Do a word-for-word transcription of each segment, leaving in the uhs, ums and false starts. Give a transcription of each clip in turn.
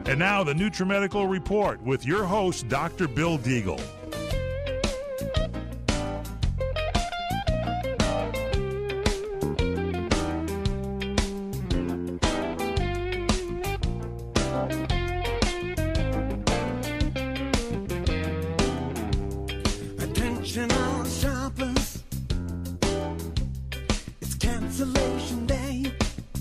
And now the NutriMedical Report with your host, Doctor Bill Deagle. Attention all shoppers, it's cancellation day.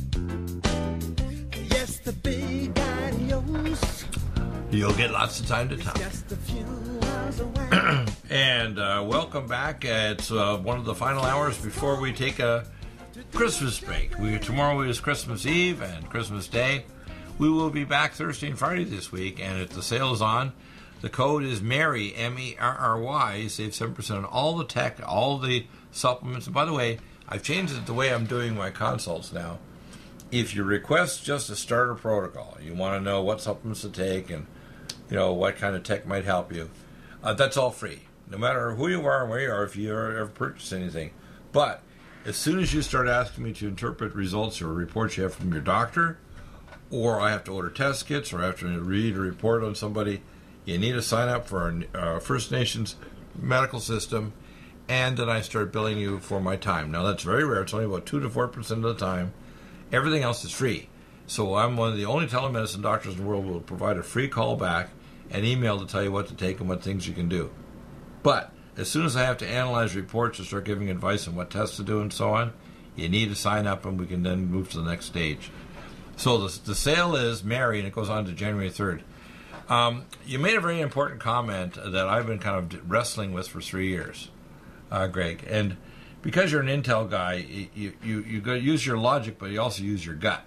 Yes, the big adios. You'll get lots of time to talk. Just a few hours away. And uh, welcome back. Uh, it's uh, one of the final hours before we take a Christmas break. We, tomorrow is Christmas Eve and Christmas Day. We will be back Thursday and Friday this week, and if the sale is on, the code is MERRY, M E R R Y. You save seven percent on all the tech, all the supplements. And by the way, I've changed it the way I'm doing my consults now. If you request just a starter protocol, you want to know what supplements to take and you know what kind of tech might help you, uh, that's all free. No matter who you are and where you are, if you ever purchased anything. But as soon as you start asking me to interpret results or reports you have from your doctor, or I have to order test kits, or I have to read a report on somebody, you need to sign up for our uh, First Nations medical system, and then I start billing you for my time. Now, that's very rare. It's only about two to four percent of the time. Everything else is free. So I'm one of the only telemedicine doctors in the world who will provide a free call back and email to tell you what to take and what things you can do. But as soon as I have to analyze reports and start giving advice on what tests to do and so on, you need to sign up, and we can then move to the next stage. So the, the sale is MERRY, and it goes on to January third. Um, you made a very important comment that I've been kind of wrestling with for three years, uh, Greg. And because you're an Intel guy, you you you go use your logic, but you also use your gut.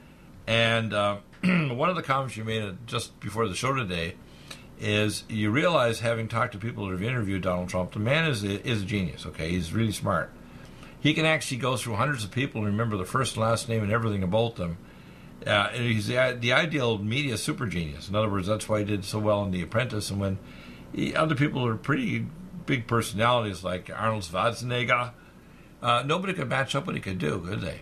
And uh, one of the comments you made just before the show today is you realize, having talked to people that have interviewed Donald Trump, the man is a, is a genius. Okay, he's really smart. He can actually go through hundreds of people and remember the first and last name and everything about them. Uh, and he's the, the ideal media super genius. In other words, that's why he did so well in The Apprentice. And when he, other people are pretty big personalities like Arnold Schwarzenegger, uh, nobody could match up what he could do, could they?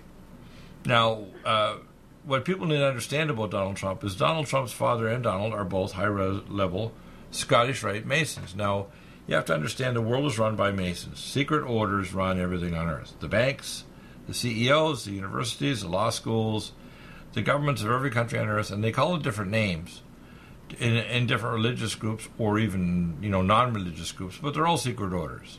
Now, uh, what people need to understand about Donald Trump is Donald Trump's father and Donald are both high-level Scottish Rite Masons. Now, you have to understand the world is run by Masons. Secret orders run everything on earth. The banks, the C E Os, the universities, the law schools, the governments of every country on earth, and they call it different names in, in different religious groups or even, you know, non-religious groups, but they're all secret orders.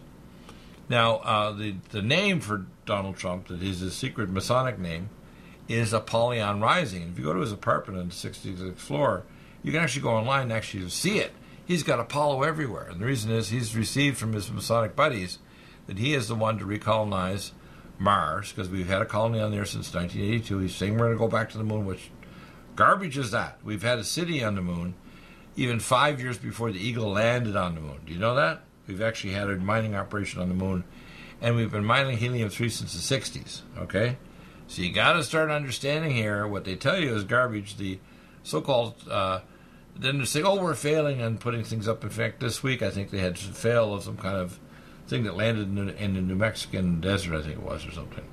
Now, uh, the, the name for Donald Trump, that is his secret Masonic name, is Apollyon Rising. And if you go to his apartment on the sixty-sixth floor, you can actually go online and actually see it. He's got Apollo everywhere. And the reason is he's received from his Masonic buddies that he is the one to recolonize Mars, because we've had a colony on there since nineteen eighty-two. He's saying we're going to go back to the moon, which garbage is that? We've had a city on the moon even five years before the Eagle landed on the moon. Do you know that? We've actually had a mining operation on the moon, and we've been mining helium three since the sixties, okay? So you got to start understanding here what they tell you is garbage. The so-called, uh, then they say, oh, we're failing on putting things up. In fact, this week I think they had to fail of some kind of thing that landed in the, in the New Mexican desert, I think it was, or something.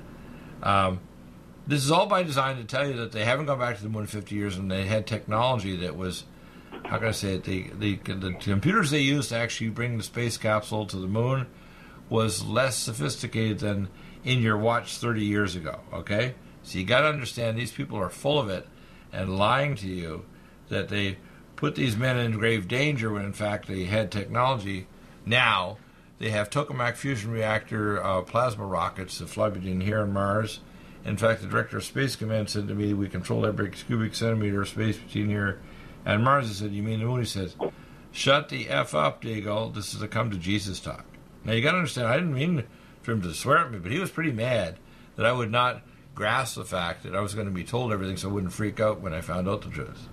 Um, this is all by design to tell you that they haven't gone back to the moon in fifty years, and they had technology that was, how can I say it, the, the, the computers they used to actually bring the space capsule to the moon was less sophisticated than in your watch thirty years ago, okay? So you got to understand these people are full of it and lying to you that they put these men in grave danger when in fact they had technology. Now they have tokamak fusion reactor uh, plasma rockets that fly between here and Mars. In fact, the director of Space Command said to me, we control every cubic centimeter of space between here and Mars. I said, you mean the moon? He says, shut the F up, Deagle. This is a come to Jesus talk. Now you got to understand, I didn't mean for him to swear at me, but he was pretty mad that I would not grasp the fact that I was going to be told everything so I wouldn't freak out when I found out the truth.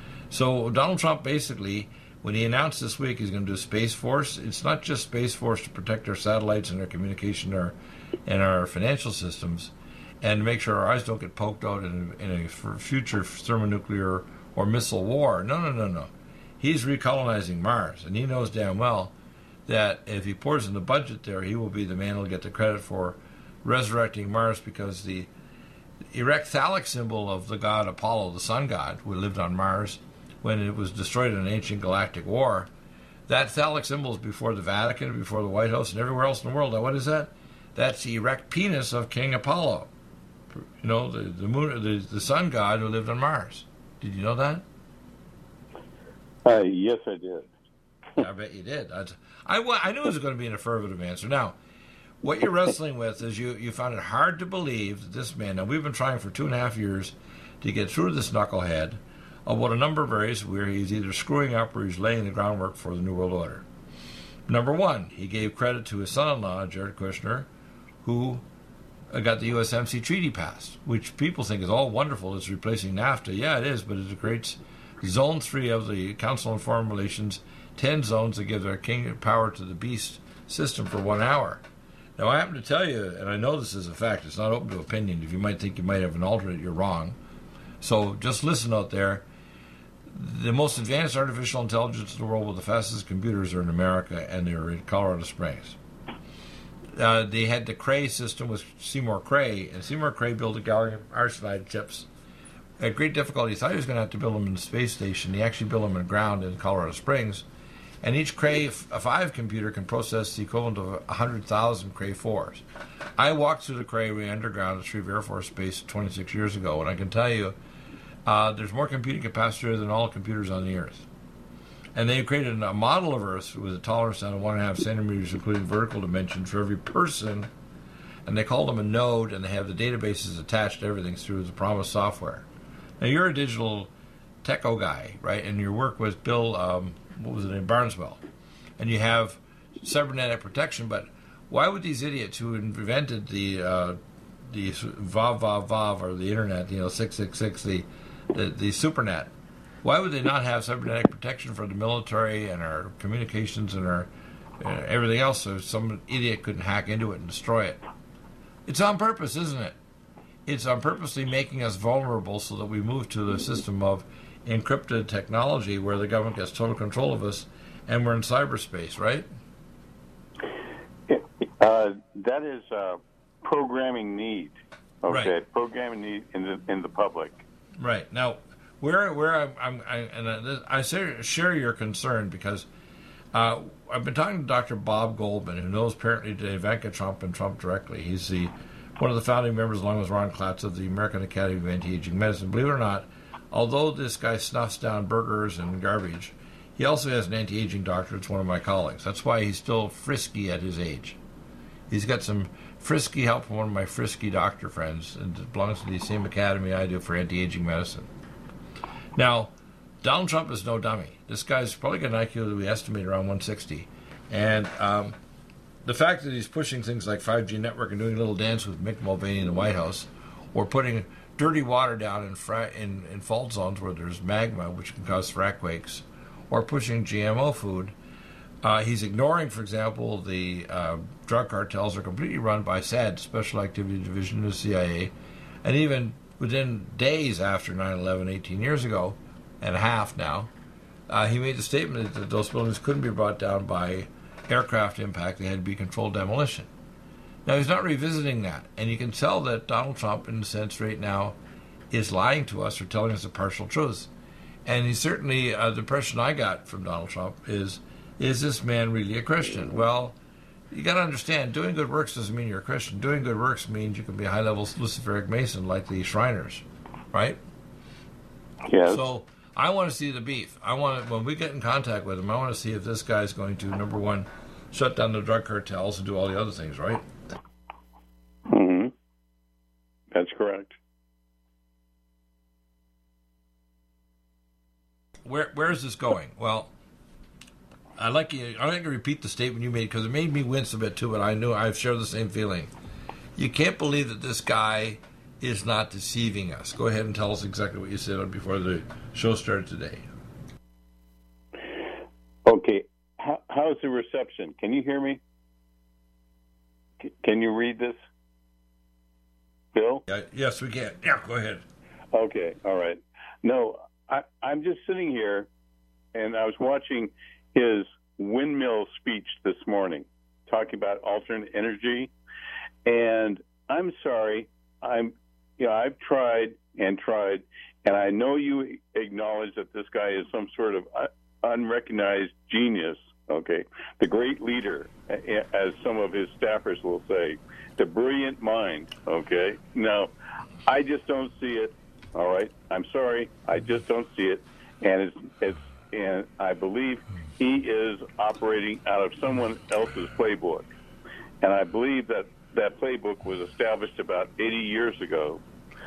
So Donald Trump basically, when he announced this week he's going to do Space Force, it's not just Space Force to protect our satellites and our communication our, and our financial systems and make sure our eyes don't get poked out in, in a future thermonuclear or missile war. No, no, no, no. He's recolonizing Mars, and he knows damn well that if he pours in the budget there, he will be the man who will get the credit for resurrecting Mars, because the erect phallic symbol of the god Apollo, the sun god, who lived on Mars, when it was destroyed in an ancient galactic war. That phallic symbol is before the Vatican, before the White House, and everywhere else in the world. Now, what is that? That's the erect penis of King Apollo. You know, the the moon, the, the sun god who lived on Mars. Did you know that? Uh, yes, I did. I bet you did. I, I, I knew it was going to be an affirmative answer. Now, what you're wrestling with is you, you found it hard to believe that this man, now we've been trying for two and a half years to get through this knucklehead about a number of areas where he's either screwing up or he's laying the groundwork for the New World Order. Number one, he gave credit to his son-in-law, Jared Kushner, who got the U S M C treaty passed, which people think is all wonderful. It's replacing NAFTA. Yeah, it is, but it creates Zone three of the Council on Foreign Relations, ten zones that give their king power to the beast system for one hour. Now, I happen to tell you, and I know this is a fact, it's not open to opinion. If you might think you might have an alternate, you're wrong. So just listen out there. The most advanced artificial intelligence in the world with the fastest computers are in America, and they're in Colorado Springs. Uh, they had the Cray system with Seymour Cray, and Seymour Cray built the gallium arsenide chips at great difficulty. He thought he was going to have to build them in the space station. He actually built them in the ground in Colorado Springs. And each Cray five computer can process the equivalent of one hundred thousand Cray fours. I walked through the Cray underground at Shreve Air Force Base twenty-six years ago, and I can tell you uh, there's more computing capacity than all computers on the Earth. And they created a model of Earth with a tolerance down to one and a half centimeters, including vertical dimensions for every person. And they call them a node, and they have the databases attached to everything through the Promise software. Now, you're a digital techo guy, right? And your work with Bill, um, what was it, in Barneswell. And you have cybernetic protection, but why would these idiots who invented the uh, the vav, vav, vav, or the internet, you know, six six six, the, the, the supernet, why would they not have cybernetic protection for the military and our communications and our uh, everything else so some idiot couldn't hack into it and destroy it? It's on purpose, isn't it? It's on purposely making us vulnerable so that we move to the system of encrypted technology where the government gets total control of us and we're in cyberspace, right? Uh, that is uh, programming need, okay? Right. Programming need in the in the public. Right. Now, where where I'm, I'm I, and I, I share your concern because uh, I've been talking to Doctor Bob Goldman, who knows apparently Ivanka Trump and Trump directly. He's the one of the founding members, along with Ron Klatz, of the American Academy of Anti-Aging Medicine. Believe it or not, although this guy snuffs down burgers and garbage, he also has an anti-aging doctor. It's one of my colleagues. That's why he's still frisky at his age. He's got some frisky help from one of my frisky doctor friends, and it belongs to the same academy I do for anti-aging medicine. Now, Donald Trump is no dummy. This guy's probably got an I Q that we estimate around one sixty. And um, the fact that he's pushing things like five G network and doing a little dance with Mick Mulvaney in the White House, or putting dirty water down in, fra- in, in fault zones where there's magma, which can cause frac quakes, or pushing G M O food, uh, he's ignoring, for example, the uh, drug cartels are completely run by S A D, Special Activity Division of the C I A, and even within days after nine eleven, eighteen years ago, and a half now, uh, he made the statement that those buildings couldn't be brought down by aircraft impact. They had to be controlled demolition. Now, he's not revisiting that, and you can tell that Donald Trump, in a sense, right now, is lying to us or telling us a partial truth. And he certainly, uh, the impression I got from Donald Trump is, is this man really a Christian? Well, you got to understand, doing good works doesn't mean you're a Christian. Doing good works means you can be a high-level Luciferic Mason like the Shriners, right? Yes. So I want to see the beef. I want to, when we get in contact with him, I want to see if this guy's going to, number one, shut down the drug cartels and do all the other things, right? Mm-hmm. That's correct. Where where is this going? Well, I like you. I like to repeat the statement you made because it made me wince a bit too. But I knew I share the same feeling. You can't believe that this guy is not deceiving us. Go ahead and tell us exactly what you said before the show started today. Okay. How, how's the reception? Can you hear me? C- can you read this, Bill? Yeah, yes, we can. Yeah, go ahead. Okay. All right. No, I, I'm just sitting here, and I was watching his windmill speech this morning, talking about alternate energy. And I'm sorry, I'm yeah, I've tried and tried, and I know you acknowledge that this guy is some sort of unrecognized genius, okay? The great leader, as some of his staffers will say, the brilliant mind, okay? Now, I just don't see it, all right? I'm sorry, I just don't see it, and it's, it's and I believe he is operating out of someone else's playbook. And I believe that that playbook was established about eighty years ago.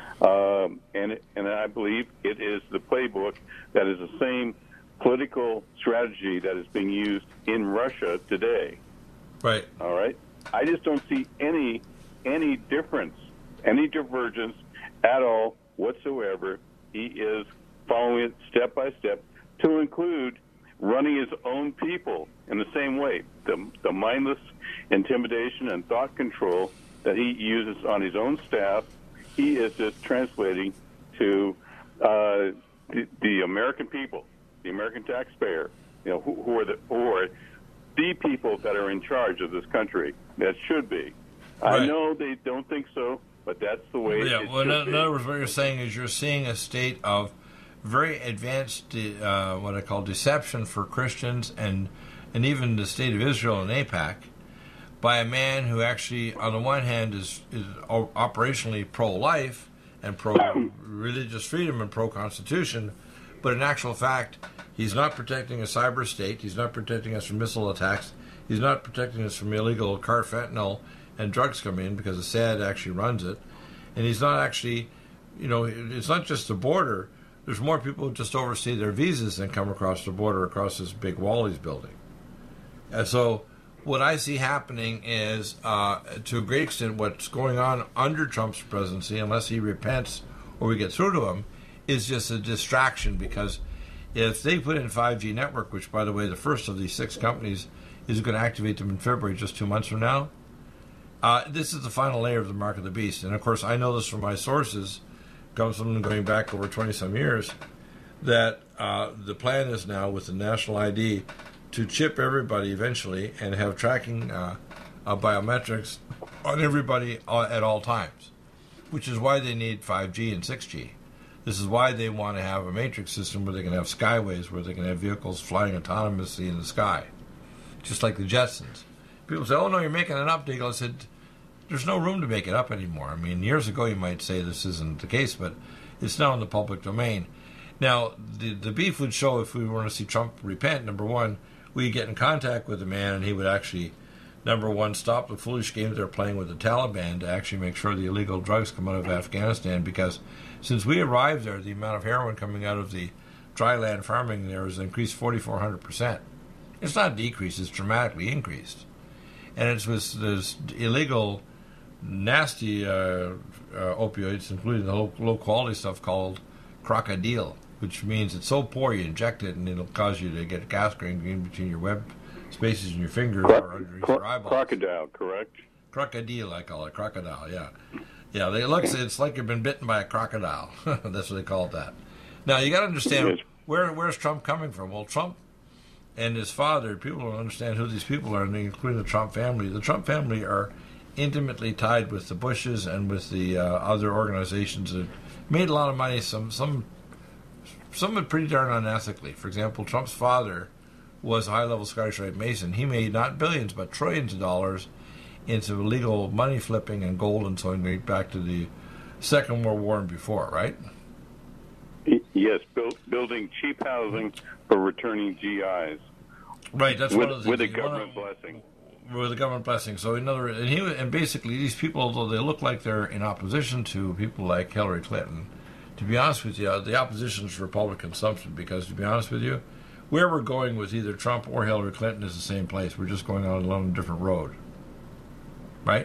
Um, and, and I believe it is the playbook that is the same political strategy that is being used in Russia today. Right. All right? I just don't see any any difference, any divergence at all whatsoever. He is following it step by step, to include running his own people in the same way. The, the mindless intimidation and thought control that he uses on his own staff, he is just translating to uh, the, the American people, the American taxpayer, you know, who, who are the who are the people that are in charge of this country. That should be. Right. I know they don't think so, but that's the way yeah, it well, should in, be. in other words, what you're saying is you're seeing a state of very advanced, uh, what I call deception for Christians and and even the state of Israel and AIPAC by a man who actually, on the one hand, is, is operationally pro-life and pro-religious freedom and pro-constitution, but in actual fact, he's not protecting a cyber state, he's not protecting us from missile attacks, he's not protecting us from illegal car fentanyl and drugs coming in because Assad actually runs it, and he's not actually, you know, it's not just the border. There's more people who just overstay their visas than come across the border across this big wall he's building. And so what I see happening is, uh, to a great extent, what's going on under Trump's presidency, unless he repents or we get through to him, is just a distraction, because if they put in five G network, which, by the way, the first of these six companies is going to activate them in February, just two months from now, uh, this is the final layer of the mark of the beast. And, of course, I know this from my sources, comes from going back over twenty-some years, that uh, the plan is now with the national I D to chip everybody eventually and have tracking uh, uh, biometrics on everybody uh, at all times, which is why they need five G and six G. This is why they want to have a matrix system where they can have skyways, where they can have vehicles flying autonomously in the sky, just like the Jetsons. People say, oh, no, you're making it up, Deagle. I said, there's no room to make it up anymore. I mean, years ago you might say this isn't the case, but it's now in the public domain. Now, the, the beef would show if we want to see Trump repent. Number one, we get in contact with the man and he would actually, number one, stop the foolish games they're playing with the Taliban to actually make sure the illegal drugs come out of Afghanistan, because since we arrived there, the amount of heroin coming out of the dry land farming there has increased forty-four hundred percent. It's not decreased, it's dramatically increased. And it's with this illegal, nasty uh, uh, opioids, including the low, low quality stuff called crocodile, which means it's so poor you inject it and it'll cause you to get gas gangrene between your web spaces in your fingers Cro- or underneath cro- your eyeballs. Crocodile, correct? Crocodile, I call it. Crocodile, yeah. Yeah, they, it looks, it's like you've been bitten by a crocodile. That's what they call it that. Now, you got to understand, Yes. where where's Trump coming from? Well, Trump and his father, people don't understand who these people are, including the Trump family. The Trump family are intimately tied with the Bushes and with the uh, other organizations that made a lot of money, some some some of it pretty darn unethically. For example, Trump's father was a high-level Scottish Rite Mason. He made not billions, but trillions of dollars into illegal money flipping and gold and so on, going back to the Second World War and before, right? Yes, build, building cheap housing for returning G Is. Right, that's with, one of the with a things. government blessing. With a government blessing. So, in other, and he and basically these people, although they look like they're in opposition to people like Hillary Clinton, to be honest with you, the opposition is Republican consumption. Because to be honest with you, where we're going with either Trump or Hillary Clinton is the same place. We're just going on along a different road, right?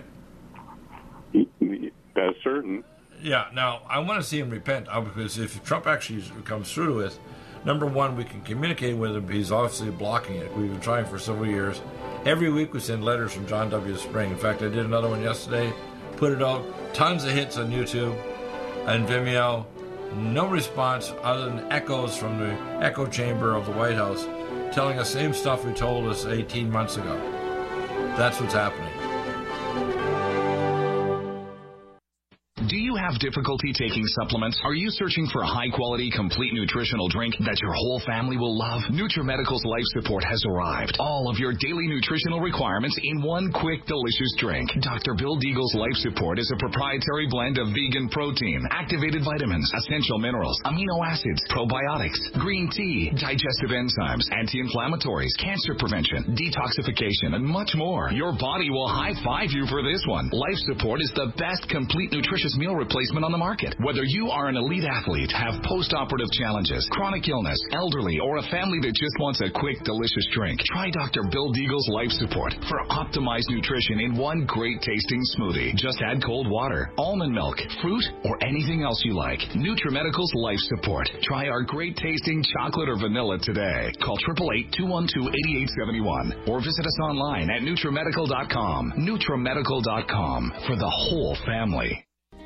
That's certain. Yeah. Now, I want to see him repent, because if Trump actually comes through with, number one, we can communicate with him. He's obviously blocking it. We've been trying for several years. Every week we send letters from John W. Spring. In fact, I did another one yesterday, put it out, tons of hits on YouTube and Vimeo. No response other than echoes from the echo chamber of the White House telling us the same stuff we told us eighteen months ago. That's what's happening. Do you have Have difficulty taking supplements? Are you searching for a high-quality, complete nutritional drink that your whole family will love? NutriMedical's Life Support has arrived. All of your daily nutritional requirements in one quick, delicious drink. Doctor Bill Deagle's Life Support is a proprietary blend of vegan protein, activated vitamins, essential minerals, amino acids, probiotics, green tea, digestive enzymes, anti-inflammatories, cancer prevention, detoxification, and much more. Your body will high-five you for this one. Life Support is the best complete nutritious meal replacement on the market. Whether you are an elite athlete, have post-operative challenges, chronic illness, elderly, or a family that just wants a quick, delicious drink, try Doctor Bill Deagle's Life Support for optimized nutrition in one great-tasting smoothie. Just add cold water, almond milk, fruit, or anything else you like. NutriMedical's Life Support. Try our great-tasting chocolate or vanilla today. Call eight eight eight, two one two, eight eight seven one or visit us online at NutriMedical dot com. NutriMedical dot com for the whole family.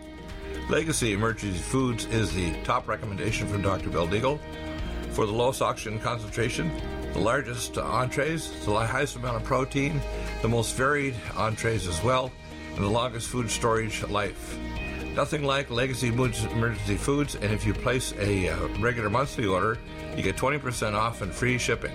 Legacy Emergency Foods is the top recommendation from Doctor Bill Deagle for the lowest oxygen concentration, the largest entrees, the highest amount of protein, the most varied entrees as well, and the longest food storage life. Nothing like Legacy Emergency Foods, and if you place a uh, regular monthly order, you get twenty percent off and free shipping.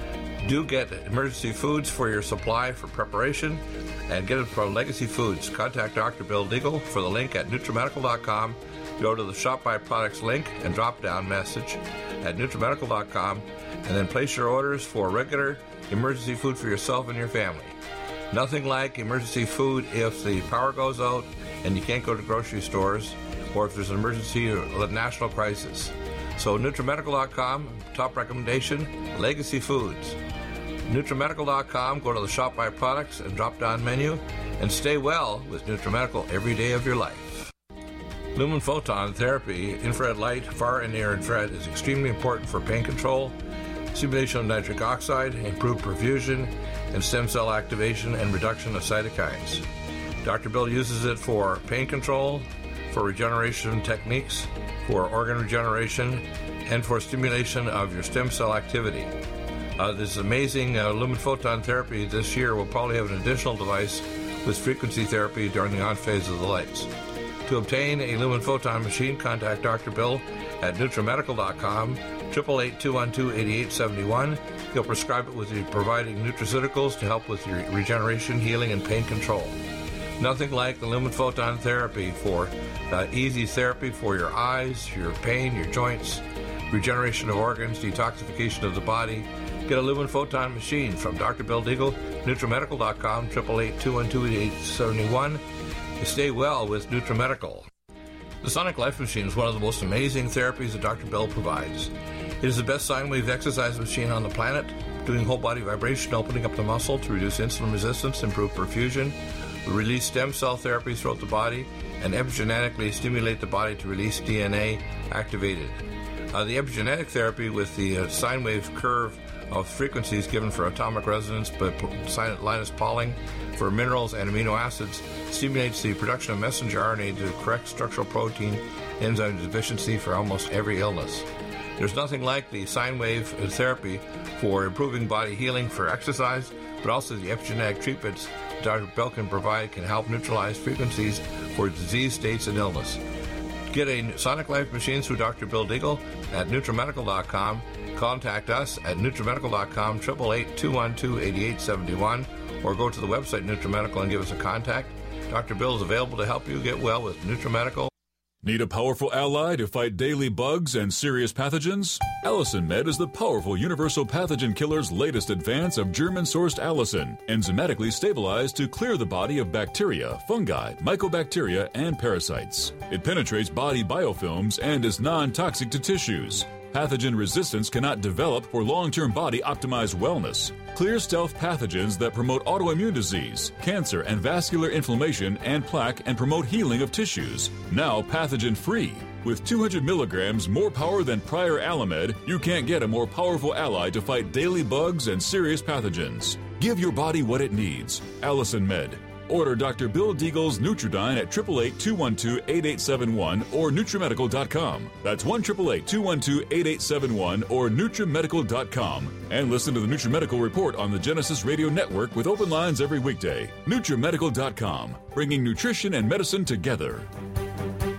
Do get Emergency Foods for your supply for preparation, and get it from Legacy Foods. Contact Doctor Bill Deagle for the link at NutriMedical dot com. Go to the Shop by Products link and drop-down message at NutriMedical dot com, and then place your orders for regular emergency food for yourself and your family. Nothing like emergency food if the power goes out and you can't go to grocery stores, or if there's an emergency or a national crisis. So NutriMedical dot com, top recommendation, Legacy Foods. NutriMedical dot com, go to the Shop by Products and drop-down menu, and stay well with NutriMedical every day of your life. Lumen Photon Therapy, infrared light, far and near infrared, is extremely important for pain control, stimulation of nitric oxide, improved perfusion, and stem cell activation and reduction of cytokines. Doctor Bill uses it for pain control, for regeneration techniques, for organ regeneration, and for stimulation of your stem cell activity. Uh, this amazing uh, Lumen Photon Therapy this year will probably have an additional device with frequency therapy during the on phase of the lights. To obtain a Lumen Photon machine, contact Doctor Bill at NutriMedical dot com, eight eight eight, two one two, eight eight seven one. He'll prescribe it with the providing nutraceuticals to help with your regeneration, healing, and pain control. Nothing like the Lumen Photon Therapy for uh, easy therapy for your eyes, your pain, your joints, regeneration of organs, detoxification of the body. Get a Lumen Photon machine from Doctor Bill Deagle, NutriMedical dot com, eight eight eight, two one two, eight eight seven one. Stay well with NutriMedical. The Sonic Life Machine is one of the most amazing therapies that Doctor Bill provides. It is the best sine wave exercise machine on the planet, doing whole body vibration, opening up the muscle to reduce insulin resistance, improve perfusion, release stem cell therapies throughout the body, and epigenetically stimulate the body to release D N A activated. Uh, the epigenetic therapy with the uh, sine wave curve of frequencies given for atomic resonance, but Linus Pauling for minerals and amino acids stimulates the production of messenger R N A to correct structural protein enzyme deficiency for almost every illness. There's nothing like the sine wave therapy for improving body healing for exercise, but also the epigenetic treatments Doctor Bill can provide can help neutralize frequencies for disease states and illness. Get a Sonic Life machine through Doctor Bill Deagle at NutriMedical dot com. Contact us at NutriMedical dot com, eight eight eight, two one two, eight eight seven one, or go to the website NutriMedical and give us a contact. Doctor Bill is available to help you get well with NutriMedical. Need a powerful ally to fight daily bugs and serious pathogens? Allicin Med is the powerful universal pathogen killer's latest advance of German-sourced allicin, enzymatically stabilized to clear the body of bacteria, fungi, mycobacteria, and parasites. It penetrates body biofilms and is non-toxic to tissues. Pathogen resistance cannot develop for long-term body-optimized wellness. Clear stealth pathogens that promote autoimmune disease, cancer, and vascular inflammation and plaque and promote healing of tissues. Now pathogen-free. With two hundred milligrams more power than prior Alamed, you can't get a more powerful ally to fight daily bugs and serious pathogens. Give your body what it needs. Allicin Med. Order Doctor Bill Deagle's Nutridyne at eight eight eight, two one two, eight eight seven one or NutriMedical dot com. That's one eight eight eight, two one two, eight eight seven one or NutriMedical dot com. And listen to the NutriMedical Report on the Genesis Radio Network with open lines every weekday. NutriMedical dot com, bringing nutrition and medicine together.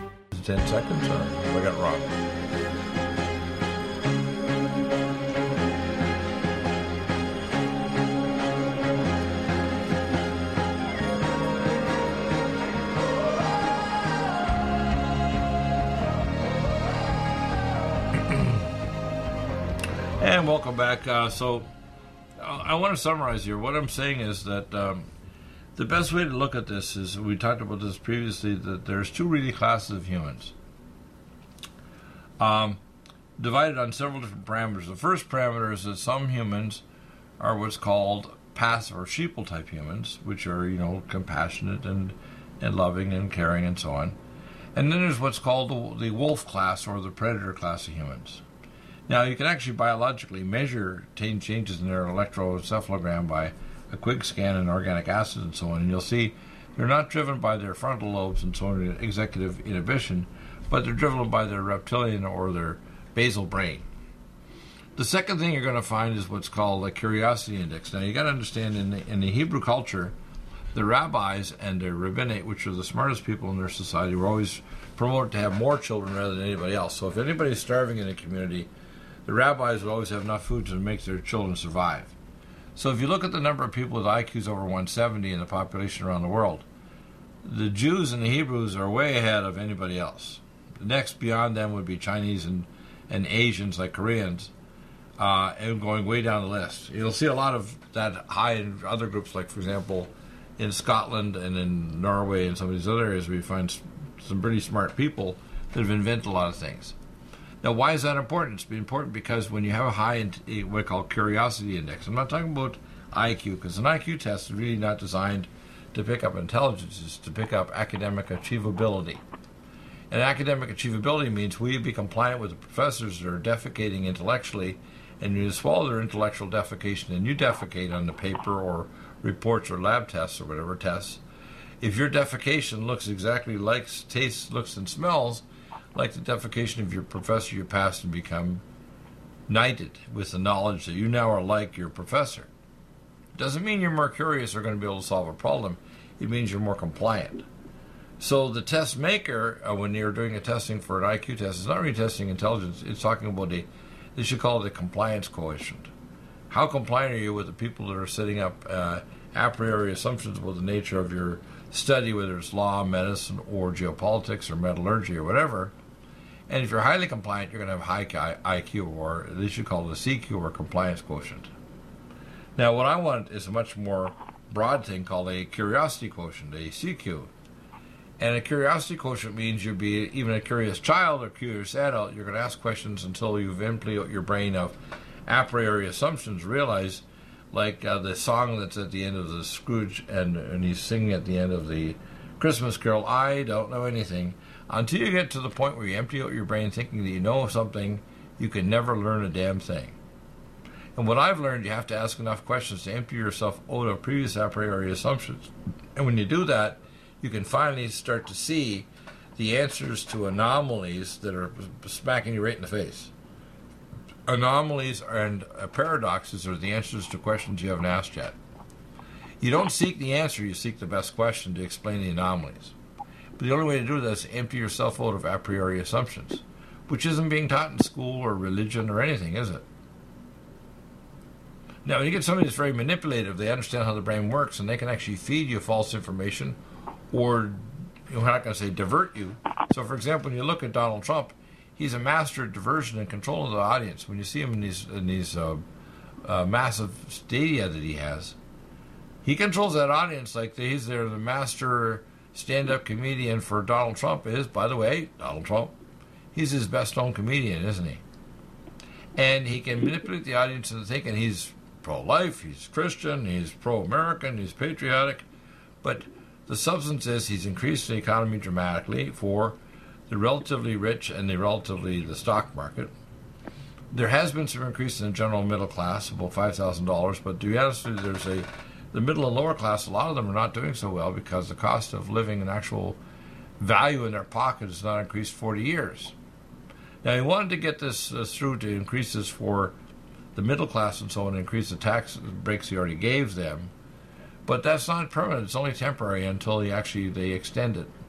ten seconds, or have I got it wrong? And welcome back. Uh, so I want to summarize here. What I'm saying is that um, the best way to look at this is, we talked about this previously, that there's two really classes of humans, um, divided on several different parameters. The first parameter is that some humans are what's called passive or sheeple type humans, which are, you know, compassionate and, and loving and caring and so on. And then there's what's called the, the wolf class or the predator class of humans. Now, you can actually biologically measure changes in their electroencephalogram by a quick scan in organic acids and so on, and you'll see they're not driven by their frontal lobes and so on, executive inhibition, but they're driven by their reptilian or their basal brain. The second thing you're going to find is what's called a curiosity index. Now, you got to understand, in the, in the Hebrew culture, the rabbis and the rabbinate, which are the smartest people in their society, were always promoted to have more children rather than anybody else. So if anybody's starving in a community, the rabbis would always have enough food to make their children survive. So if you look at the number of people with I Qs over one seventy in the population around the world, the Jews and the Hebrews are way ahead of anybody else. The next beyond them would be Chinese and, and Asians like Koreans, uh, and going way down the list. You'll see a lot of that high in other groups, like, for example, in Scotland and in Norway and some of these other areas where you find some pretty smart people that have invented a lot of things. Now, why is that important? It's important because when you have a high, what we call curiosity index, I'm not talking about I Q, because an I Q test is really not designed to pick up intelligence, it's to pick up academic achievability. And academic achievability means will you be compliant with the professors that are defecating intellectually, and you swallow their intellectual defecation, and you defecate on the paper or reports or lab tests or whatever tests. If your defecation looks exactly like, tastes, looks, and smells like the defecation of your professor, you pass and become knighted with the knowledge that you now are like your professor. Doesn't mean you're more curious or going to be able to solve a problem. It means you're more compliant. So the test maker, uh, when you're doing a testing for an I Q test, is not really testing intelligence. It's talking about a, they should call it a compliance quotient. How compliant are you with the people that are setting up uh, a priori assumptions about the nature of your study, whether it's law, medicine, or geopolitics, or metallurgy, or whatever? And if you're highly compliant, you're going to have high I Q, or they should call it a C Q, or compliance quotient. Now, what I want is a much more broad thing called a curiosity quotient, a C Q. And a curiosity quotient means you'll be even a curious child or curious adult. You're going to ask questions until you've emptied out your brain of a priori assumptions. Realize, like uh, the song that's at the end of the Scrooge, and, and he's singing at the end of the Christmas Carol, I don't know anything. Until you get to the point where you empty out your brain thinking that you know something, you can never learn a damn thing. And what I've learned, you have to ask enough questions to empty yourself out of previous a priori assumptions. And when you do that, you can finally start to see the answers to anomalies that are smacking you right in the face. Anomalies and paradoxes are the answers to questions you haven't asked yet. You don't seek the answer, you seek the best question to explain the anomalies. But the only way to do that is to empty yourself out of a priori assumptions, which isn't being taught in school or religion or anything, is it? Now, when you get somebody that's very manipulative, they understand how the brain works, and they can actually feed you false information or, you know, we're not going to say divert you. So, for example, when you look at Donald Trump, he's a master at diversion and control of the audience. When you see him in these, in these uh, uh, massive stadia that he has, he controls that audience like he's there, the master stand-up comedian for Donald Trump is, by the way, Donald Trump. He's his best-known comedian, isn't he? And he can manipulate the audience into thinking he's pro-life, he's Christian, he's pro-American, he's patriotic. But the substance is he's increased the economy dramatically for the relatively rich and the relatively the stock market. There has been some increase in the general middle class, about five thousand dollars, but to be honest with you, there's a the middle and lower class, a lot of them are not doing so well because the cost of living and actual value in their pocket has not increased forty years. Now, he wanted to get this uh, through to increase this for the middle class and so on, increase the tax breaks he already gave them. But that's not permanent. It's only temporary until he actually they extend it.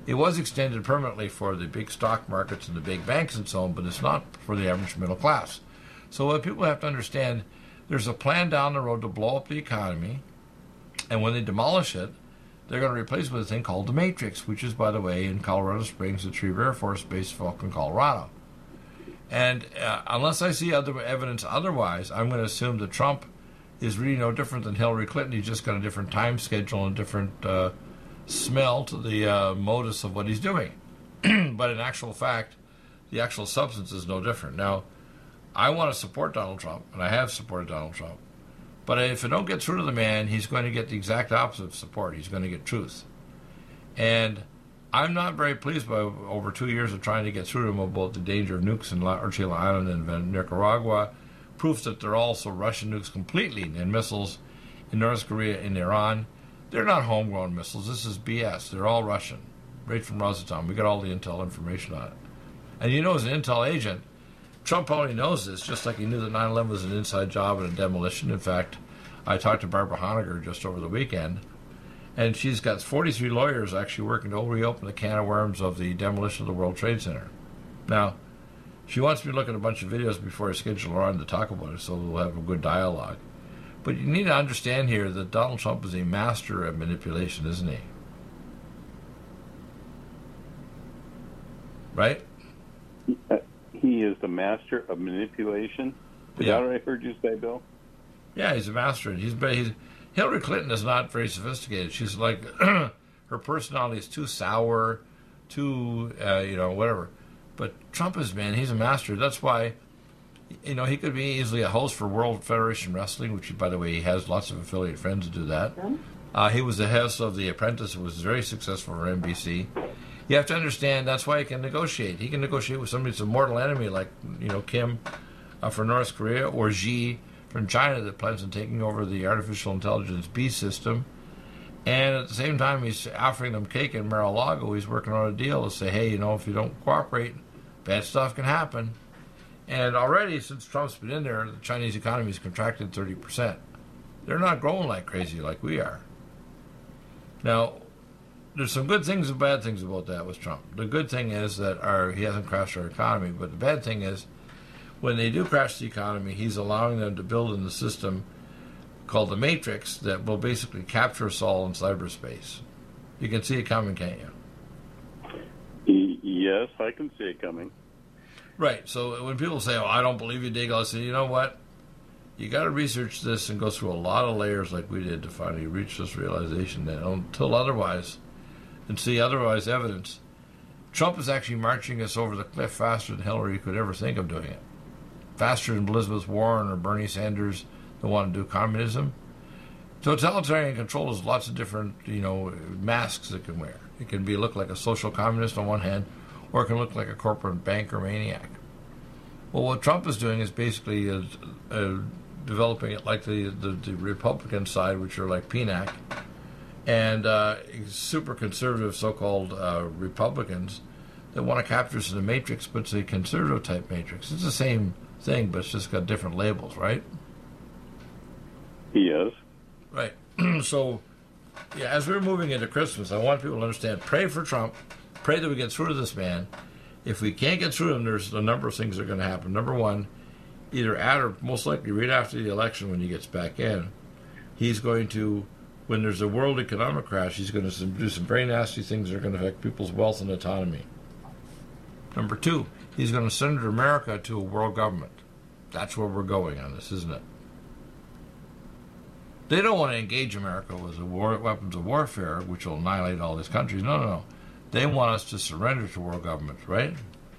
It was extended permanently for the big stock markets and the big banks and so on, but it's not for the average middle class. So what people have to understand, there's a plan down the road to blow up the economy, and when they demolish it, they're going to replace it with a thing called the Matrix, which is, by the way, in Colorado Springs, at Schriever Air Force Base, Falcon, Colorado. And uh, unless I see other evidence otherwise, I'm going to assume that Trump is really no different than Hillary Clinton. He's just got a different time schedule and different uh, smell to the uh, modus of what he's doing. But in actual fact, the actual substance is no different. Now, I want to support Donald Trump, and I have supported Donald Trump. But if I don't get through to the man, he's going to get the exact opposite of support. He's going to get truth. And I'm not very pleased by over two years of trying to get through to him about the danger of nukes in Archila Island and Nicaragua, proof that they're also Russian nukes completely, and missiles in North Korea and Iran. They're not homegrown missiles. This is B S. They're all Russian, right from Rosatom. We got all the intel information on it. And you know, as an intel agent, Trump probably knows this, just like he knew that nine eleven was an inside job and a demolition. In fact, I talked to Barbara Honegger just over the weekend, and she's got forty-three lawyers actually working to reopen the can of worms of the demolition of the World Trade Center. Now, she wants me to look at a bunch of videos before I schedule her on to talk about it, so we'll have a good dialogue. But you need to understand here that Donald Trump is a master at manipulation, isn't he? Right? Uh, he is the master of manipulation? Is Yeah. that what I heard you say, Bill? Yeah, he's a master. He's, he's Hillary Clinton is not very sophisticated. She's like, her personality is too sour, too, uh, you know, whatever. But Trump is, man, he's a master. That's why, you know, he could be easily a host for World Federation Wrestling, which, by the way, he has lots of affiliate friends who do that. Uh, he was the host of The Apprentice, who was very successful for N B C. You have to understand that's why he can negotiate. He can negotiate with somebody that's a mortal enemy, like, you know, Kim uh, for North Korea, or Xi from China that plans on taking over the artificial intelligence B system. And at the same time, he's offering them cake in Mar-a-Lago. He's working on a deal to say, hey, you know, if you don't cooperate, bad stuff can happen. And already, since Trump's been in there, the Chinese economy has contracted thirty percent. They're not growing like crazy like we are. Now, there's some good things and bad things about that with Trump. The good thing is that our he hasn't crashed our economy, but the bad thing is when they do crash the economy, he's allowing them to build in the system called the Matrix that will basically capture us all in cyberspace. You can see it coming, can't you? Y- yes, I can see it coming. Right. So when people say, oh, I don't believe you, Diggle, I say, you know what? You got to research this and go through a lot of layers like we did to finally reach this realization that until otherwise, and see otherwise evidence, Trump is actually marching us over the cliff faster than Hillary could ever think of doing it. Faster than Elizabeth Warren or Bernie Sanders that want to do communism. Totalitarian control is lots of different, you know, masks it can wear. It can be look like a social communist on one hand, or it can look like a corporate banker maniac. Well, what Trump is doing is basically uh, uh, developing it like the, the, the Republican side, which are like P N A C, and uh, super conservative so-called uh, Republicans that want to capture us in the matrix, but it's a conservative type matrix. It's the same thing, but it's just got different labels, right? Yes. Right. So, yeah, as we're moving into Christmas, I want people to understand, pray for Trump, pray that we get through to this man. If we can't get through him, there's a number of things that are going to happen. Number one, either at or most likely right after the election when he gets back in, he's going to, when there's a world economic crash, he's going to do some very nasty things that are going to affect people's wealth and autonomy. Number two, he's going to send America to a world government. That's where we're going on this, isn't it? They don't want to engage America with the war, weapons of warfare, which will annihilate all these countries. No, no, no. They want us to surrender to world governments, right?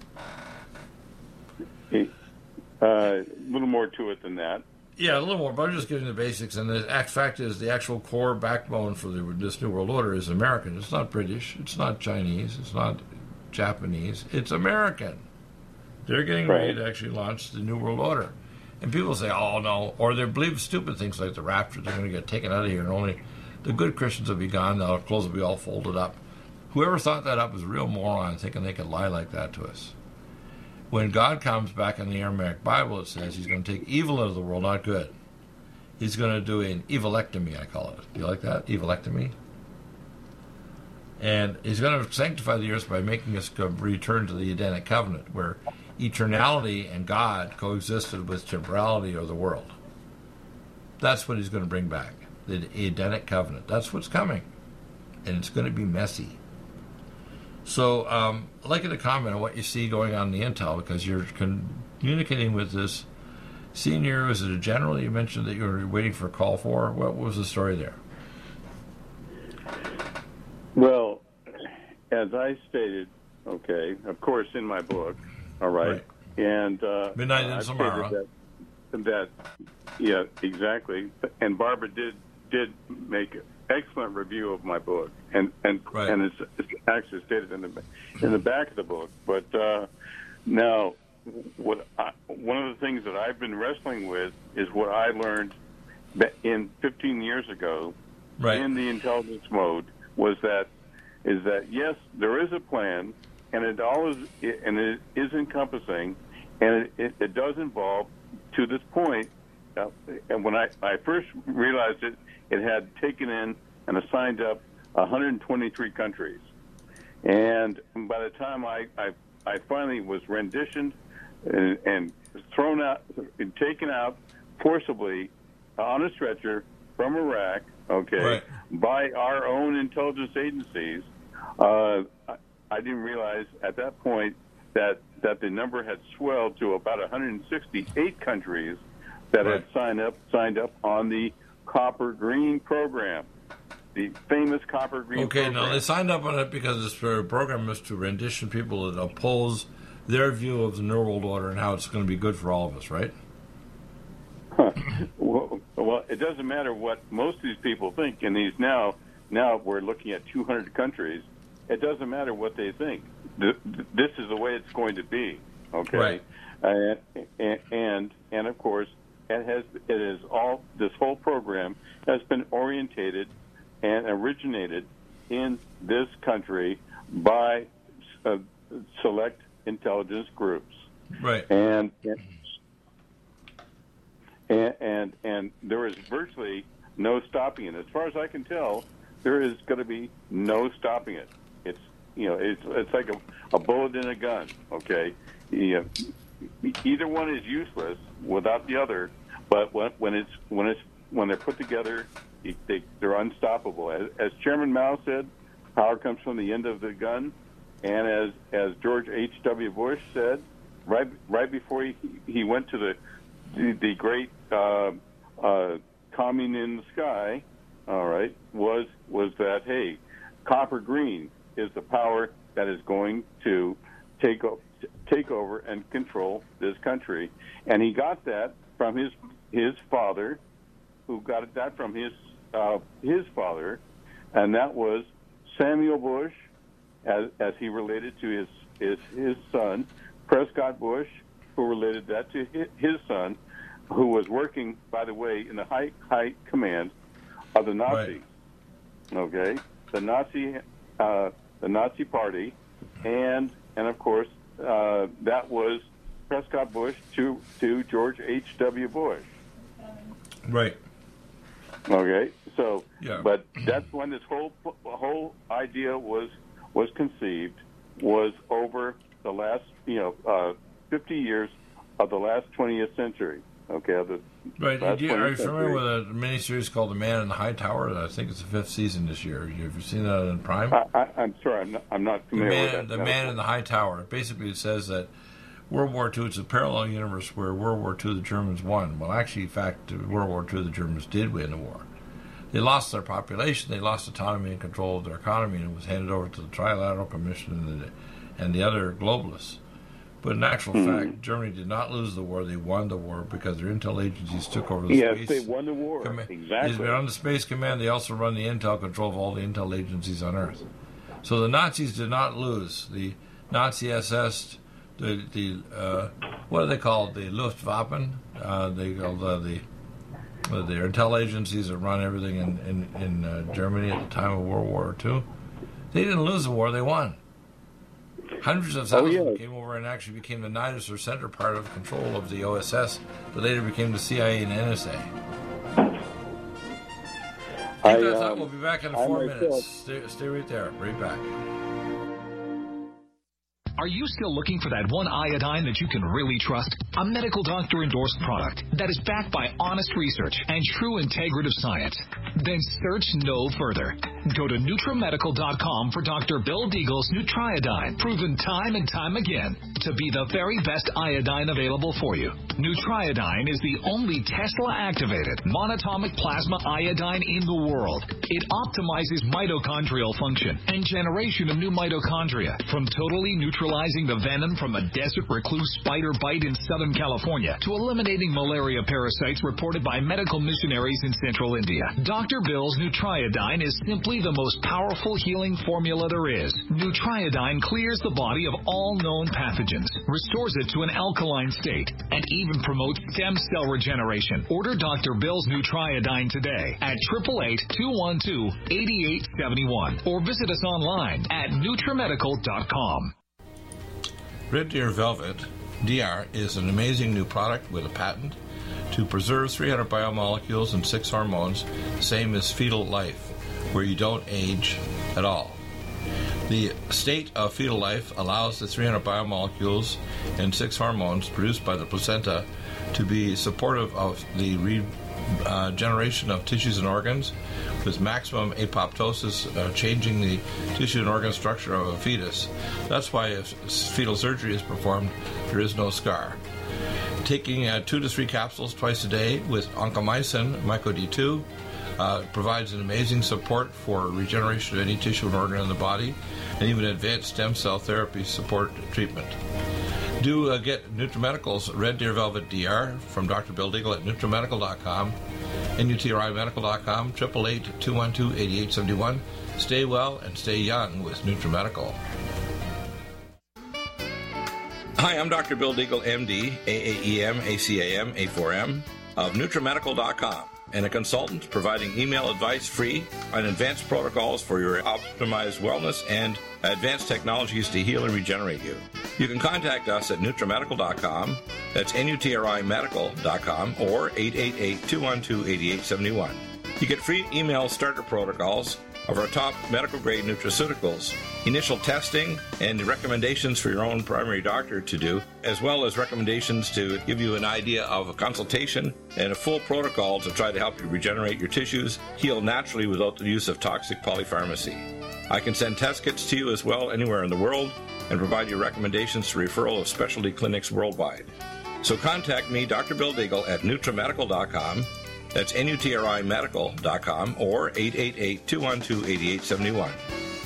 Uh, a little more to it than that. Yeah, a little more, but I'm just giving the basics. And the fact is, the actual core backbone for the, this New World Order is American. It's not British. It's not Chinese. It's not Japanese. It's American. They're getting Right. ready to actually launch the New World Order. And people say, oh, no, or they believe stupid things like the rapture. They're going to get taken out of here, and only the good Christians will be gone. Their clothes will be all folded up. Whoever thought that up was a real moron, thinking they could lie like that to us. When God comes back in the Aramaic Bible, it says he's going to take evil out of the world, not good. He's going to do an evilectomy, I call it. Do you like that? Evilectomy? And he's going to sanctify the earth by making us go return to the Edenic covenant, where eternality and God coexisted with temporality or the world. That's what he's going to bring back, the Edenic covenant. That's what's coming. And it's going to be messy. So um, I'd like you to comment on what you see going on in the intel, because you're communicating with this senior. Was it a general you mentioned that you were waiting for a call for? What was the story there? Well, as I stated, okay, of course, in my book, all right, right. and uh, Midnight in I've Samara. stated That, that, yeah, exactly. And Barbara did did make an excellent review of my book, and and right. and it's, it's actually stated in the in the back of the book. But uh, now, what I, one of the things that I've been wrestling with is what I learned in fifteen years ago right. in the intelligence mode. Was that is that yes, there is a plan, and it all is, and it is encompassing, and it, it, it does involve, to this point, uh, and when I, I first realized it, it had taken in and assigned up one hundred twenty-three countries, and by the time I I, I finally was renditioned and, and thrown out, and taken out forcibly on a stretcher from Iraq. Okay, right. by our own intelligence agencies, uh, I, I didn't realize at that point that, that the number had swelled to about one hundred sixty-eight countries that right. had signed up signed up on the Copper Green program, the famous Copper Green okay, program. now they signed up on it because this program is to rendition people that oppose their view of the New World Order and how it's going to be good for all of us, right? Huh. Well, well, it doesn't matter what most of these people think, and these now, now we're looking at two hundred countries. It doesn't matter what they think. This is the way it's going to be. Okay, right. uh, and, and and of course, it has it is all this whole program has been orientated and originated in this country by uh, select intelligence groups. Right. And. and And, and and there is virtually no stopping it. As far as I can tell, there is going to be no stopping it. It's you know it's it's like a, a bullet in a gun. Okay, you know, either one is useless without the other. But when, when it's when it's when they're put together, they, they're unstoppable. As, as Chairman Mao said, power comes from the end of the gun. And as as George H W Bush said, right right before he he went to the The, the great uh, uh, calming in the sky, all right, was was that hey, Copper Green is the power that is going to take o- take over and control this country, and he got that from his his father, who got that from his uh, his father, and that was Samuel Bush, as as he related to his his his son, Prescott Bush, who related that to his son, who was working, by the way, in the high high command of the Nazis. Right. Okay, the Nazi, uh, the Nazi Party, and and of course uh, that was Prescott Bush to to George H W Bush. Right. Okay, so yeah. but that's when this whole whole idea was was conceived. Was over the last you know uh, fifty years of the last twentieth century. Okay, of the right. last You, are you familiar century. with a miniseries called The Man in the High Tower? I think it's the fifth season this year. Have you seen that on Prime? I, I, I'm sorry, I'm not, I'm not The familiar Man, with that. the No. Man in the High Tower. Basically, it says that World War Two, it's a parallel universe where World War Two the Germans won. Well, actually, in fact, World War Two the Germans did win the war. They lost their population, they lost autonomy and control of their economy, and it was handed over to the Trilateral Commission and the, and the other globalists. But in actual Hmm. fact, Germany did not lose the war. They won the war because their intel agencies took over the Yes, space. they won the war. Com- Exactly. They're on the Space Command. They also run the intel control of all the intel agencies on Earth. So the Nazis did not lose. The Nazi S S, the the uh, what are they called? The Luftwaffe. Uh, they called uh, the uh, their intel agencies that run everything in in, in uh, Germany at the time of World War Two. They didn't lose the war. They won. Hundreds of thousands Oh, yeah. came over and actually became the nidus or center part of control of the O S S, that later became the C I A and N S A. Keep I, that thought. um, We'll be back in I four myself- minutes. Stay, stay right there. Right back. Are you still looking for that one iodine that you can really trust? A medical doctor endorsed product that is backed by honest research and true integrative science? Then search no further. Go to Nutramedical dot com for Doctor Bill Deagle's Nutriodine, proven time and time again to be the very best iodine available for you. Nutriodine is the only Tesla-activated monatomic plasma iodine in the world. It optimizes mitochondrial function and generation of new mitochondria, from totally neutralizing the venom from a desert recluse spider bite in Southern California to eliminating malaria parasites reported by medical missionaries in central India. Doctor Bill's Nutriodine is simply the most powerful healing formula there is. Nutriodine clears the body of all known pathogens, restores it to an alkaline state, and even promotes stem cell regeneration. Order Doctor Bill's Nutriodine today at eight eight eight, two one two, eight eight seven one or visit us online at Nutramedical dot com. Red Deer Velvet D R is an amazing new product with a patent to preserve three hundred biomolecules and six hormones, same as fetal life, where you don't age at all. The state of fetal life allows the three hundred biomolecules and six hormones produced by the placenta to be supportive of the regeneration uh, of tissues and organs, with maximum apoptosis, uh, changing the tissue and organ structure of a fetus. That's why if fetal surgery is performed, there is no scar. Taking uh, two to three capsules twice a day with oncomycin, myco D two, uh, provides an amazing support for regeneration of any tissue and organ in the body, and even advanced stem cell therapy support treatment. Do uh, get Nutramedical's Red Deer Velvet D R from Doctor Bill Deagle at Nutramedical dot com, N U T R I Medical dot com, eight eight eight, two one two, eight eight seven one. Stay well and stay young with Nutramedical. Hi, I'm Doctor Bill Deagle, M D, A A E M, A C A M, A four M, of Nutramedical dot com, and a consultant providing email advice free on advanced protocols for your optimized wellness and advanced technologies to heal and regenerate you. You can contact us at Nutramedical dot com, that's N U T R I Medical dot com, or eight eight eight, two one two, eight eight seven one. You get free email starter protocols of our top medical-grade nutraceuticals, initial testing, and recommendations for your own primary doctor to do, as well as recommendations to give you an idea of a consultation and a full protocol to try to help you regenerate your tissues, heal naturally without the use of toxic polypharmacy. I can send test kits to you as well anywhere in the world and provide you recommendations to referral of specialty clinics worldwide. So contact me, Doctor Bill Deagle, at Nutramedical dot com. That's N U T R I Medical dot com, or eight eight eight, two one two, eight eight seven one.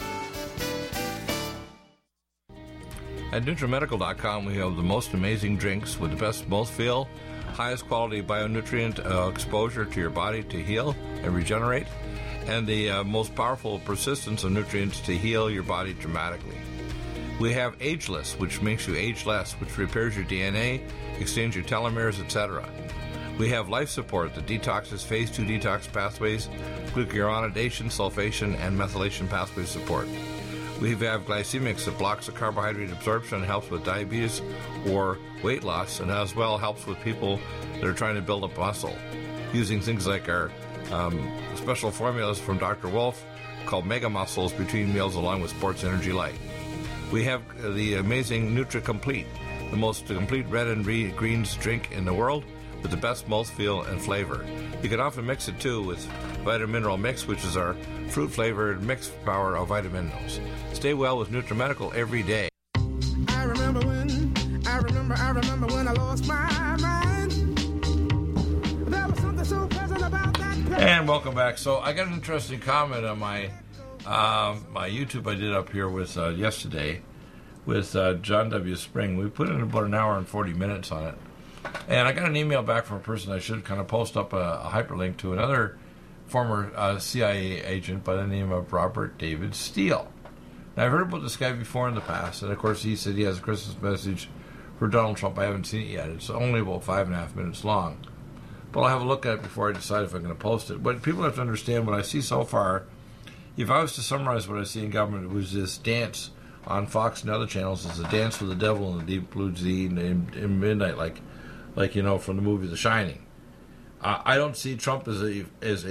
At Nutramedical dot com, we have the most amazing drinks with the best mouthfeel, highest quality bionutrient uh, exposure to your body to heal and regenerate, and the uh, most powerful persistence of nutrients to heal your body dramatically. We have Ageless, which makes you age less, which repairs your D N A, extends your telomeres, et cetera. We have Life Support that detoxes phase two detox pathways, glucuronidation, sulfation, and methylation pathway support. We have Glycemics that blocks the carbohydrate absorption and helps with diabetes or weight loss, and as well helps with people that are trying to build up muscle, using things like our um, special formulas from Doctor Wolf called Mega Muscles between meals along with Sports Energy Light. We have the amazing Nutri-Complete, the most complete red and greens drink in the world, with the best mouthfeel and flavor. You can often mix it too with Vitamin Mineral Mix, which is our fruit-flavored mixed power of vitamin minerals. Stay well with Nutramedical every day. I remember when, I remember, I remember when I lost my mind. There was something so pleasant about that place. And welcome back. So I got an interesting comment on my um, my YouTube I did up here with uh, yesterday with uh, John W. Spring. We put in about an hour and forty minutes on it. And I got an email back from a person I should kind of post up a, a hyperlink to another former uh, C I A agent by the name of Robert David Steele. Now, I've heard about this guy before in the past, and of course he said he has a Christmas message for Donald Trump. I haven't seen it yet. It's only about five and a half minutes long. But I'll have a look at it before I decide if I'm going to post it. But people have to understand what I see so far. If I was to summarize what I see in government, it was this dance on Fox and other channels. It's a dance with the devil in the deep blue sea in, in midnight, like, like you know, from the movie The Shining. Uh, I don't see Trump as a as a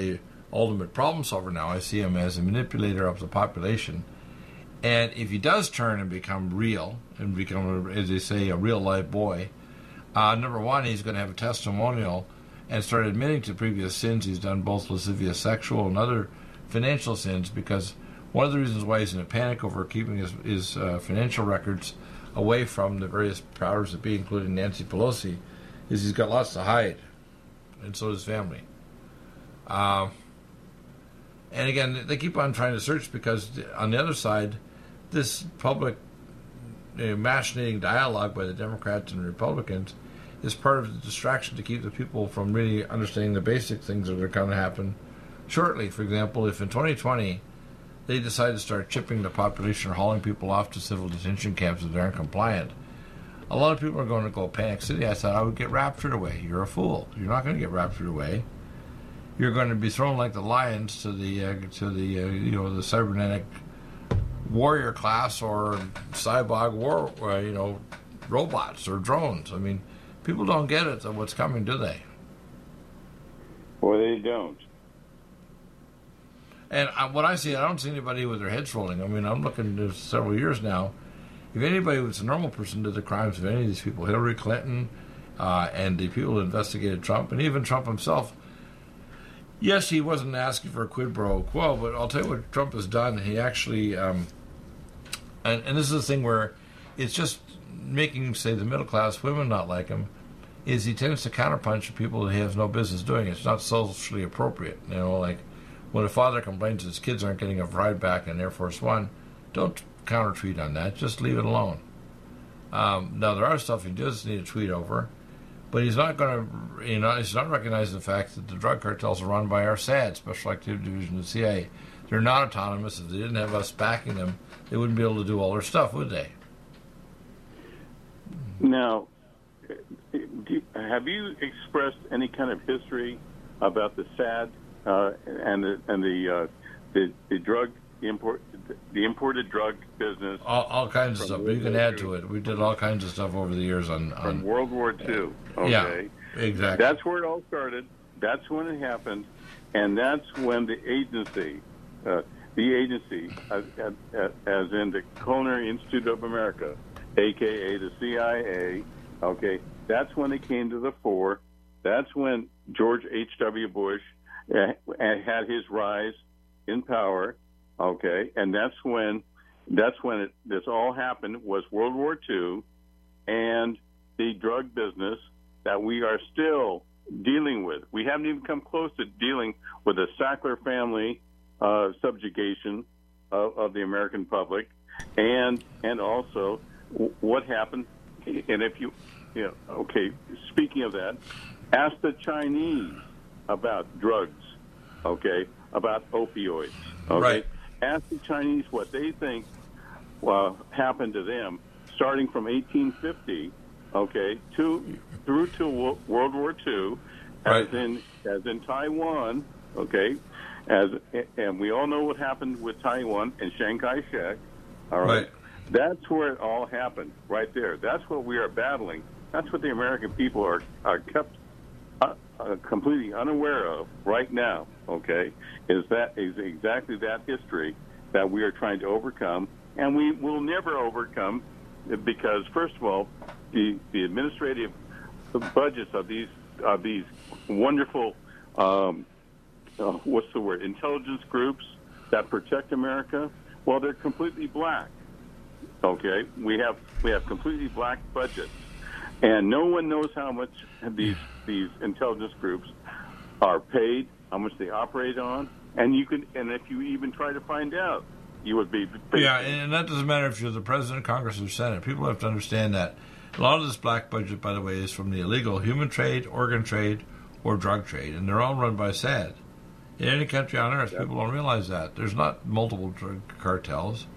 ultimate problem solver now. I see him as a manipulator of the population. And if he does turn and become real, and become, as they say, a real-life boy, uh, number one, he's going to have a testimonial and start admitting to previous sins he's done, both lascivious sexual and other financial sins, because one of the reasons why he's in a panic over keeping his, his uh, financial records away from the various powers that be, including Nancy Pelosi, is he's got lots to hide, and so does family. Uh, and again, they keep on trying to search because on the other side, this public uh, machinating dialogue by the Democrats and Republicans is part of the distraction to keep the people from really understanding the basic things that are going to happen shortly. For example, if in twenty twenty they decide to start chipping the population or hauling people off to civil detention camps if they aren't compliant, a lot of people are going to go panic city. I thought I would get raptured away. You're a fool. You're not going to get raptured away. You're going to be thrown like the lions to the uh, to the uh, you know the cybernetic warrior class or cyborg war uh, you know robots or drones. I mean, people don't get it. What's coming, do they? Well, they don't. And I, what I see, I don't see anybody with their heads rolling. I mean, I'm looking at several years now. If anybody who's a normal person did the crimes of any of these people, Hillary Clinton uh, and the people who investigated Trump, and even Trump himself, yes, he wasn't asking for a quid pro quo, but I'll tell you what Trump has done. He actually, um, and, and this is the thing where it's just making, say, the middle class women not like him, is he tends to counterpunch people that he has no business doing. It's not socially appropriate. You know, like when a father complains his kids aren't getting a ride back in Air Force One, don't counter-tweet on that. Just leave it alone. Um, now, there are stuff he does need to tweet over, but he's not going to, you know, he's not recognizing the fact that the drug cartels are run by our S A D, Special Activity Division of the C I A. They're not autonomous. If they didn't have us backing them, they wouldn't be able to do all their stuff, would they? Now, do, have you expressed any kind of history about the S A D uh, and the and the, uh, the the drug import the imported drug business? All, all kinds of stuff. But you can add to it. We did all kinds of stuff over the years on, on from World War Two. Okay, yeah, exactly. That's where it all started. That's when it happened, and that's when the agency, uh, the agency, as, as, as in the Culinary Institute of America, A K A the C I A. Okay, that's when it came to the fore. That's when George H W. Bush uh, had his rise in power. Okay, and that's when that's when it, this all happened, was World War Two, and the drug business that we are still dealing with. We haven't even come close to dealing with the Sackler family uh, subjugation of, of the American public, and and also w- what happened. And if you, you know, okay, speaking of that, ask the Chinese about drugs, okay, about opioids, okay? Right. Ask the Chinese what they think uh, happened to them starting from eighteen fifty, okay, to through to wo- World War Two, as right. in as in Taiwan, okay, as and we all know what happened with Taiwan and Chiang Kai-shek, all right. Right. That's where it all happened, right there. That's what we are battling. That's what the American people are are kept uh, uh, completely unaware of right now. Okay, is that is exactly that history that we are trying to overcome, and we will never overcome because, first of all, the the administrative budgets of these of these wonderful um, uh, what's the word intelligence groups that protect America. Well, they're completely black. Okay, we have we have completely black budgets, and no one knows how much these these intelligence groups are paid, how much they operate on, and you can and if you even try to find out, you would be paid. Yeah, and that doesn't matter if you're the president, Congress, or Senate. People have to understand that a lot of this black budget, by the way, is from the illegal human trade, organ trade, or drug trade, and they're all run by S A D. In any country on earth, yep. People don't realize that there's not multiple drug cartels.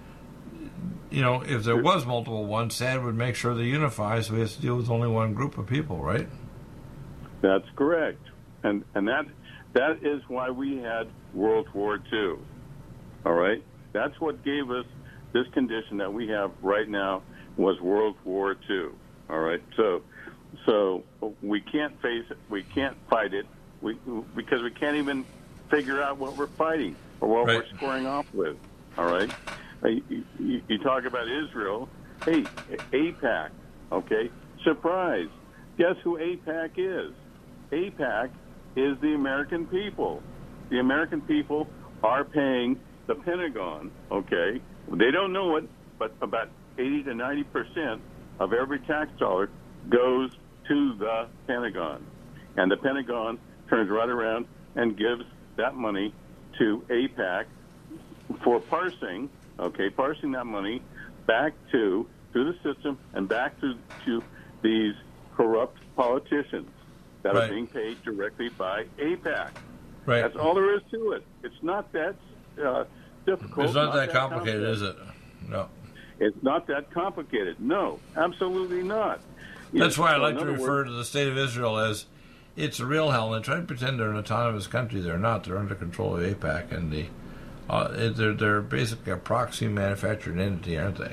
You know, if there was multiple ones, S A D would make sure they unify, so we have to deal with only one group of people, right? That's correct, and and that that is why we had World War Two. All right, that's what gave us this condition that we have right now was World War Two. All right, so so we can't face it, we can't fight it, we because we can't even figure out what we're fighting or what Right. we're squaring off with. All right? Uh, You, you, you talk about Israel. Hey, AIPAC, okay? Surprise. Guess who AIPAC is? AIPAC is the American people. The American people are paying the Pentagon, okay? They don't know it, but about eighty to ninety percent of every tax dollar goes to the Pentagon. And the Pentagon turns right around and gives that money to AIPAC for parsing, okay, parsing that money back to, through the system and back to, to these corrupt politicians that Right. are being paid directly by AIPAC. Right. That's all there is to it. It's not that uh, difficult. It's not that complicated, complex. is it? No. It's not that complicated. No, absolutely not. You That's know, why I so like in to other refer words- to the state of Israel as it's a real hell. And they try to pretend they're an autonomous country. They're not. They're under control of AIPAC, and the uh, they're they're basically a proxy manufacturing entity, aren't they?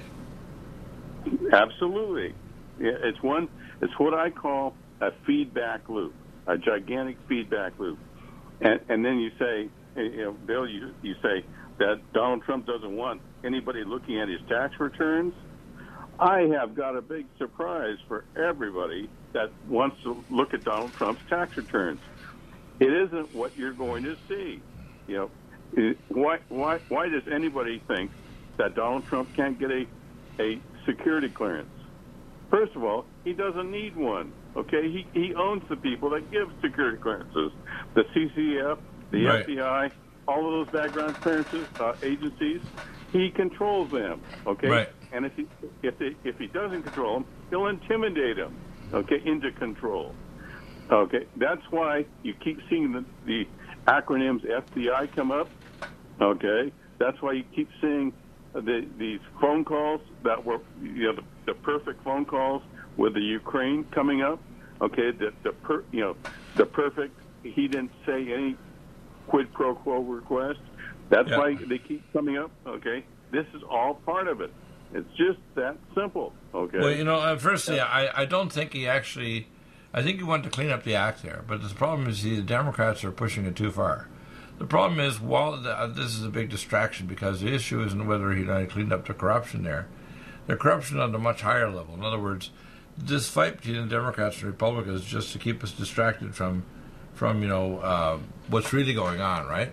Absolutely. Yeah, it's one. It's what I call a feedback loop, a gigantic feedback loop. And, and then you say, you know, Bill, you, you say that Donald Trump doesn't want anybody looking at his tax returns. I have got a big surprise for everybody that wants to look at Donald Trump's tax returns. It isn't what you're going to see. You know, it, why, why, why does anybody think that Donald Trump can't get a, a security clearance? First of all, he doesn't need one. Okay, he he owns the people that give security clearances, the C C F, the Right. F B I, all of those background clearances uh, agencies. He controls them. Okay, Right. and if he if they, if he doesn't control them, he'll intimidate them. Okay, into control. Okay, that's why you keep seeing the, the acronyms F B I come up. Okay, that's why you keep seeing the these phone calls that were you know the, the perfect phone calls with the Ukraine coming up. Okay, the the per, you know the perfect. He didn't say any quid pro quo request. That's Yeah. why they keep coming up. Okay, this is all part of it. It's just that simple. Okay. Well, you know, uh, firstly, I, I don't think he actually. I think he wanted to clean up the act there, but the problem is the Democrats are pushing it too far. The problem is, while the, uh, this is a big distraction because the issue isn't whether he uh, cleaned up the corruption there. The corruption on a much higher level. In other words, this fight between the Democrats and Republicans is just to keep us distracted from, from you know, uh, what's really going on, right?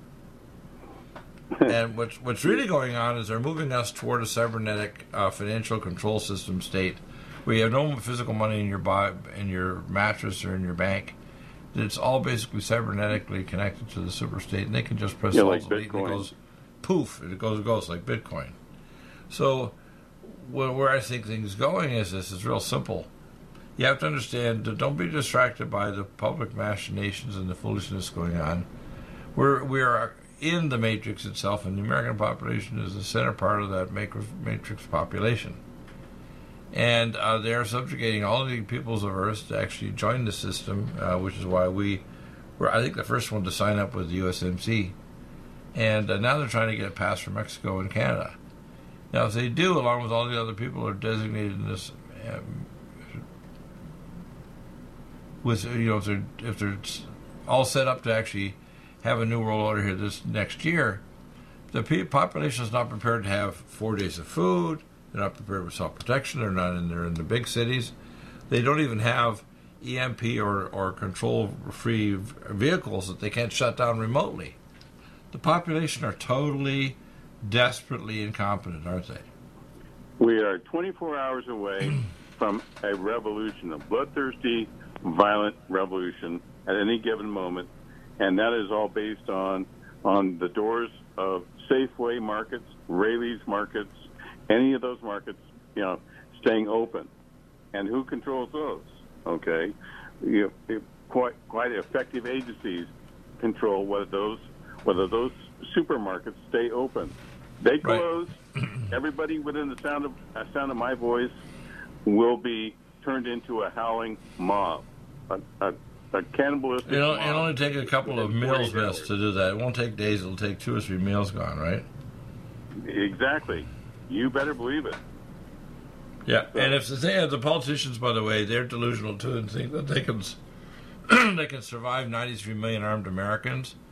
And what's what's really going on is they're moving us toward a cybernetic uh, financial control system state, where you have no physical money in your bo- in your mattress or in your bank. It's all basically cybernetically connected to the super state, and they can just press Yeah, all like delete, and it Bitcoin. goes poof, and it goes it goes like Bitcoin. So, where, where I think things going is this is real simple. You have to understand that don't be distracted by the public machinations and the foolishness going on. We're we are in the matrix itself, and the American population is the center part of that matrix population. And uh, they are subjugating all the peoples of Earth to actually join the system, uh, which is why we were, I think, the first one to sign up with the U S M C. And uh, now they're trying to get it passed for Mexico and Canada. Now, if they do, along with all the other people who are designated in this, um, with you know, if they're if they're all set up to actually have a new world order here this next year, the pe- population is not prepared to have four days of food. They're not prepared with self-protection. They're not in there in the big cities. They don't even have E M P or, or control-free vehicles that they can't shut down remotely. The population are totally, desperately incompetent, aren't they? We are twenty-four hours away from a revolution, a bloodthirsty, violent revolution at any given moment, and that is all based on on the doors of Safeway markets, Raley's markets, any of those markets, you know, staying open. And who controls those? Okay, you know, quite quite effective agencies control whether those whether those supermarkets stay open. They close. Right. Everybody within the sound of uh, sound of my voice will be turned into a howling mob, a, a, a cannibalistic It'll, mob. it'll only take a couple of meals missed to do that. It won't take days. It'll take two or three meals gone, right? Exactly. You better believe it. Yeah, so. And if the thing, the politicians, by the way, they're delusional too and think that they can they can survive ninety-three million armed Americans,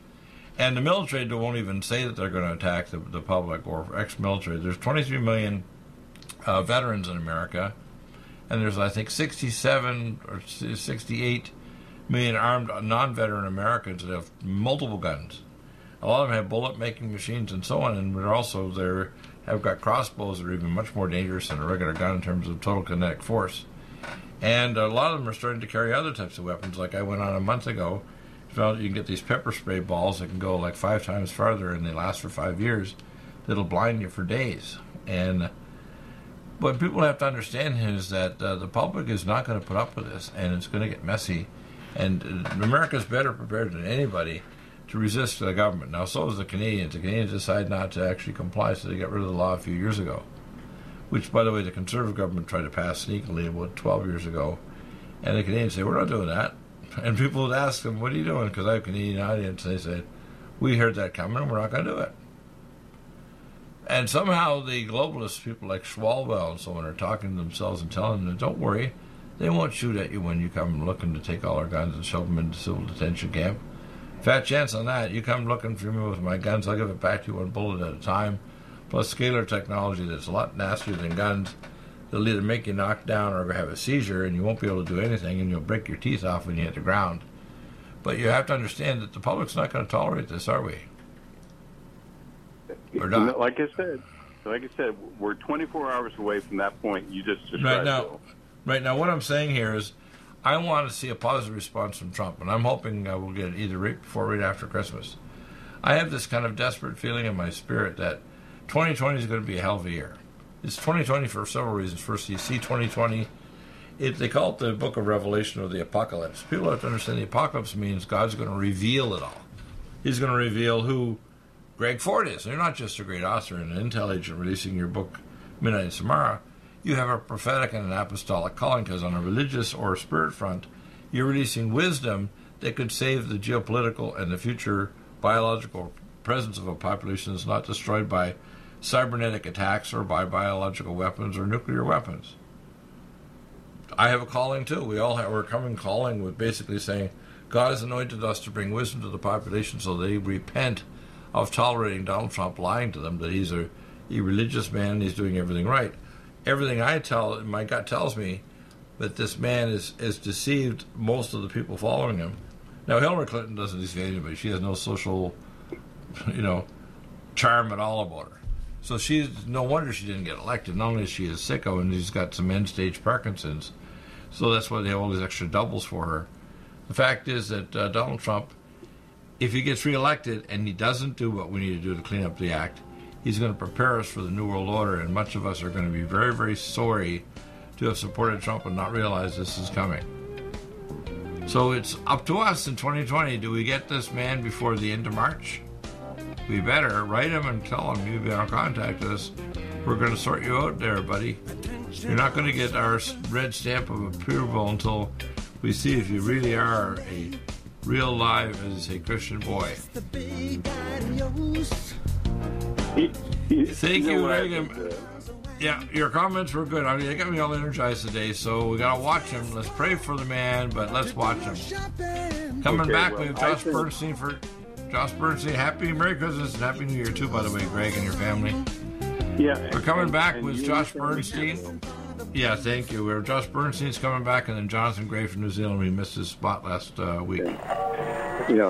And the military won't even say that they're going to attack the, the public or ex-military. There's twenty-three million uh, veterans in America, and there's, I think, sixty-seven or sixty-eight million armed non-veteran Americans that have multiple guns. A lot of them have bullet-making machines and so on, and they're also there have got crossbows that are even much more dangerous than a regular gun in terms of total kinetic force. And a lot of them are starting to carry other types of weapons. Like I went on a month ago, found you can get these pepper spray balls that can go like five times farther, and they last for five years. That'll blind you for days. And what people have to understand is that uh, the public is not going to put up with this, and it's going to get messy. And uh, America's better prepared than anybody to resist the government. Now, so is the Canadians. The Canadians decided not to actually comply, so they got rid of the law a few years ago, which, by the way, the Conservative government tried to pass sneakily about twelve years ago. And the Canadians say, we're not doing that. And people would ask them, what are you doing? Because I have a Canadian audience. And they said, we heard that coming, and we're not going to do it. And somehow the globalist people like Swalwell and so on are talking to themselves and telling them, don't worry, they won't shoot at you when you come looking to take all our guns and shove them into civil detention camp. Fat chance on that. You come looking for me with my guns, I'll give it back to you one bullet at a time. Plus scalar technology that's a lot nastier than guns. They'll either make you knock down or have a seizure, and you won't be able to do anything, and you'll break your teeth off when you hit the ground. But you have to understand that the public's not going to tolerate this, are we? Or not? Like I said, like I said, we're twenty-four hours away from that point you just described. Right now, right now, what I'm saying here is, I want to see a positive response from Trump, and I'm hoping uh, we'll get it either right before or right after Christmas. I have this kind of desperate feeling in my spirit that twenty twenty is going to be a hell of a year. It's twenty twenty for several reasons. First, you see twenty twenty, it, they call it the book of Revelation or the apocalypse. People have to understand the apocalypse means God's going to reveal it all. He's going to reveal who Greg Ford is. You're not just a great author and an intel agent releasing your book, Midnight in Samara. You have a prophetic and an apostolic calling, because on a religious or spirit front, you're releasing wisdom that could save the geopolitical and the future biological presence of a population that's not destroyed by cybernetic attacks or by biological weapons or nuclear weapons. I have a calling too. We all have, we're coming calling with basically saying, God has anointed us to bring wisdom to the population so they repent of tolerating Donald Trump lying to them that he's a, a religious man and he's doing everything right. Everything I tell, my gut tells me that this man is, is deceived most of the people following him. Now, Hillary Clinton doesn't deceive anybody. She has no social, you know, charm at all about her. So she's no wonder she didn't get elected. Not only is she a sicko and she's got some end-stage Parkinson's, so that's why they have all these extra doubles for her. The fact is that uh, Donald Trump, if he gets reelected and he doesn't do what we need to do to clean up the act, he's going to prepare us for the New World Order, and much of us are going to be very, very sorry to have supported Trump and not realize this is coming. So it's up to us in twenty twenty. Do we get this man before the end of March? We better write him and tell him, you better contact us. We're going to sort you out there, buddy. You're not going to get our red stamp of approval until we see if you really are a real live, as they say, Christian boy. Thank you, Reagan. Yeah, your comments were good. I mean, they got me all energized today, so we got to watch him. Let's pray for the man, but let's watch him. Coming okay, back, well, we have Josh think... Bernstein for... Josh Bernstein, happy Merry Christmas and Happy New Year, too, by the way, Greg and your family. Yeah. We're coming and, back and with Josh Bernstein. Yeah, thank you. We're Josh Bernstein's coming back, and then Jonathan Gray from New Zealand. We missed his spot last uh, week. Okay.